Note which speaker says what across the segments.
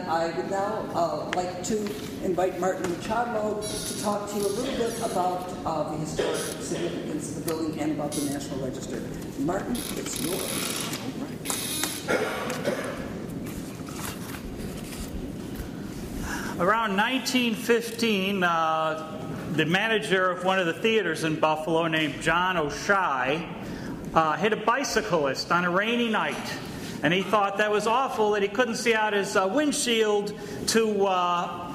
Speaker 1: I would now like to invite Martin Machado to talk to you a little bit about the historic significance of the building and about the National Register. Martin, it's yours.
Speaker 2: Around 1915, the manager of one of the theaters in Buffalo, named John O'Shea, hit a bicyclist on a rainy night. And he thought that was awful that he couldn't see out his windshield to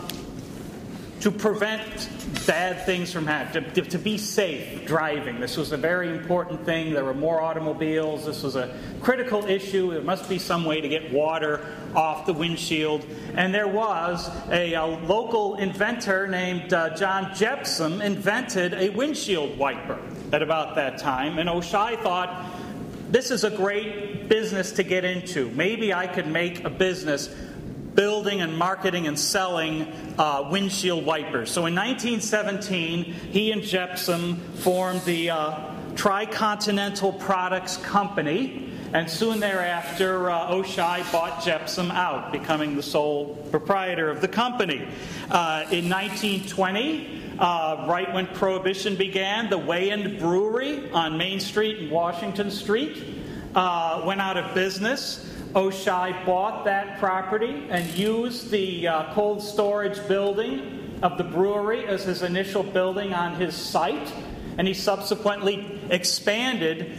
Speaker 2: prevent bad things from happening, to be safe driving. This was a very important thing. There were more automobiles. This was a critical issue. There must be some way to get water off the windshield. And there was a local inventor named John Jepson invented a windshield wiper at about that time. And O'Shea thought, this is a great business to get into. Maybe I could make a business building and marketing and selling windshield wipers. So in 1917, he and Jepson formed the Tricontinental Products Company, and soon thereafter, O'Shea bought Jepson out, becoming the sole proprietor of the company. In 1920, right when Prohibition began, the Wayand Brewery on Main Street and Washington Street went out of business. O'Shea bought that property and used the cold storage building of the brewery as his initial building on his site, and he subsequently expanded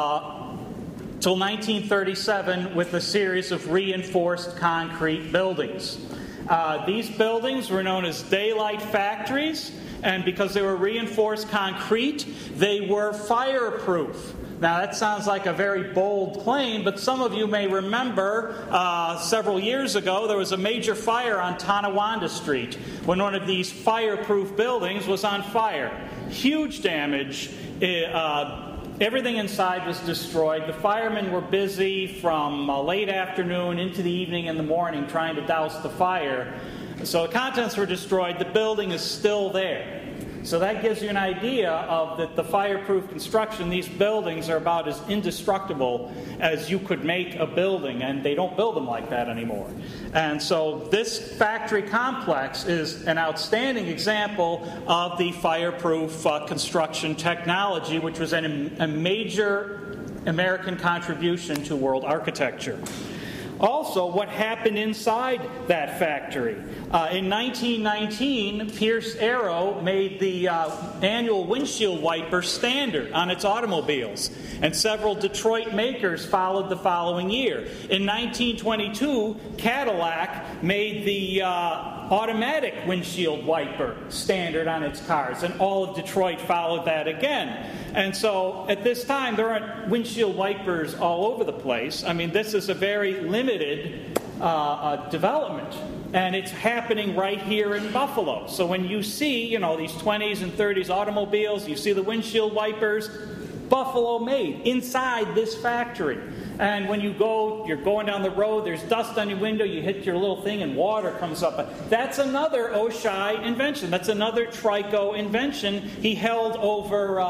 Speaker 2: till 1937 with a series of reinforced concrete buildings. These buildings were known as daylight factories, and because they were reinforced concrete, they were fireproof. Now, that sounds like a very bold claim, but some of you may remember several years ago there was a major fire on Tonawanda Street when one of these fireproof buildings was on fire. Huge damage. Everything inside was destroyed. The firemen were busy from late afternoon into the evening and the morning trying to douse the fire. So the contents were destroyed. The building is still there. So that gives you an idea of the fireproof construction. These buildings are about as indestructible as you could make a building, and they don't build them like that anymore. And so this factory complex is an outstanding example of the fireproof construction technology, which was a major American contribution to world architecture. Also, what happened inside that factory. In 1919, Pierce Arrow made the annual windshield wiper standard on its automobiles, and several Detroit makers followed the following year. In 1922, Cadillac made the automatic windshield wiper standard on its cars, and all of Detroit followed that again. And so at this time, there aren't windshield wipers all over the place. I mean, this is a very limited development, and it's happening right here in Buffalo. So when you see, these 20s and 30s automobiles, you see the windshield wipers, Buffalo made inside this factory. And when you're going down the road, there's dust on your window, you hit your little thing and water comes up. That's another O'Shea invention. That's another Trico invention. He held over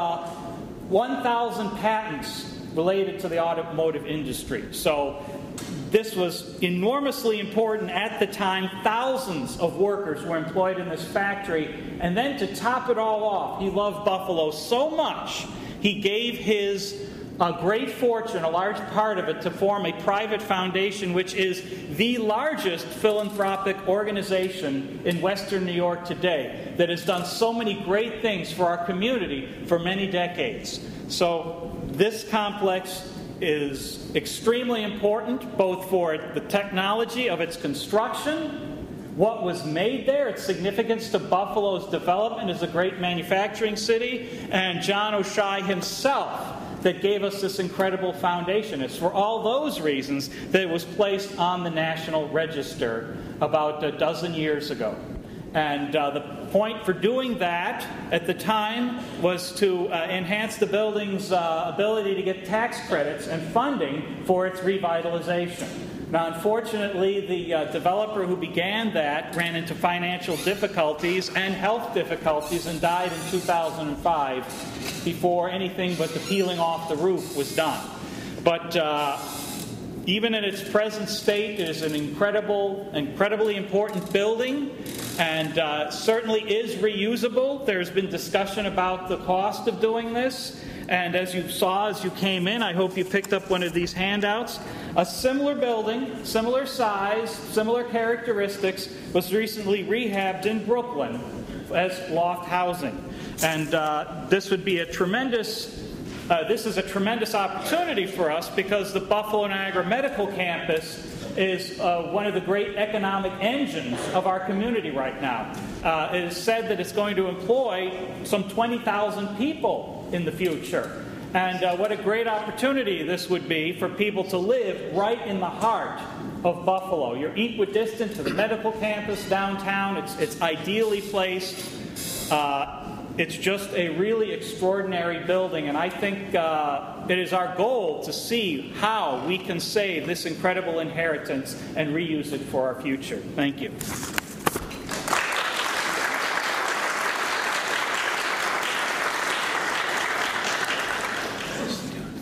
Speaker 2: 1,000 patents related to the automotive industry. So this was enormously important at the time. Thousands of workers were employed in this factory. And then to top it all off, he loved Buffalo so much, he gave his great fortune, a large part of it, to form a private foundation, which is the largest philanthropic organization in Western New York today, that has done so many great things for our community for many decades. So this complex is extremely important, both for the technology of its construction, what was made there, its significance to Buffalo's development as a great manufacturing city, and John O'Shea himself that gave us this incredible foundation. It's for all those reasons that it was placed on the National Register about a dozen years ago. And the point for doing that at the time was to enhance the building's ability to get tax credits and funding for its revitalization. Now, unfortunately, the developer who began that ran into financial difficulties and health difficulties and died in 2005 before anything but the peeling off the roof was done. But Even in its present state, it is an incredibly important building, and certainly is reusable. There's been discussion about the cost of doing this, and as you saw as you came in, I hope you picked up one of these handouts. A similar building, similar size, similar characteristics, was recently rehabbed in Brooklyn as loft housing. And this would be a tremendous this is a tremendous opportunity for us because the Buffalo Niagara Medical Campus is one of the great economic engines of our community right now. It is said that it's going to employ some 20,000 people in the future. And what a great opportunity this would be for people to live right in the heart of Buffalo. You're equidistant to the medical campus downtown. It's ideally placed. It's just a really extraordinary building, and I think it is our goal to see how we can save this incredible inheritance and reuse it for our future. Thank you.